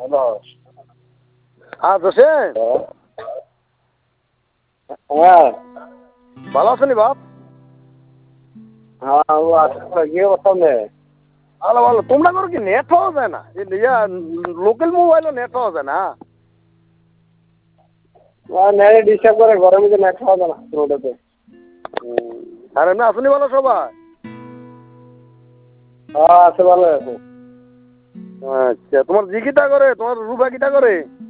Hello. হ্যাঁ জোসেন, হ্যাঁ ভালো আছেন বাপ? হ্যাঁ ও আসলে গিয়ে বসতাম নে। ভালো ভালো। তোমরা করো কি নেট পাওয়া যায় না? লোকাল মোবাইলও নেট পাওয়া যায় না? নেটে ডিস্টার্ব করে, ঘরের মধ্যে নেট পাওয়া যায় না রোডেতে। আর এমনি আসনি ভালো সবাই? হ্যাঁ আছে, ভালো আছে। আচ্ছা, তোমার জি কিটা করে, তোমার রূপা কিটা করে?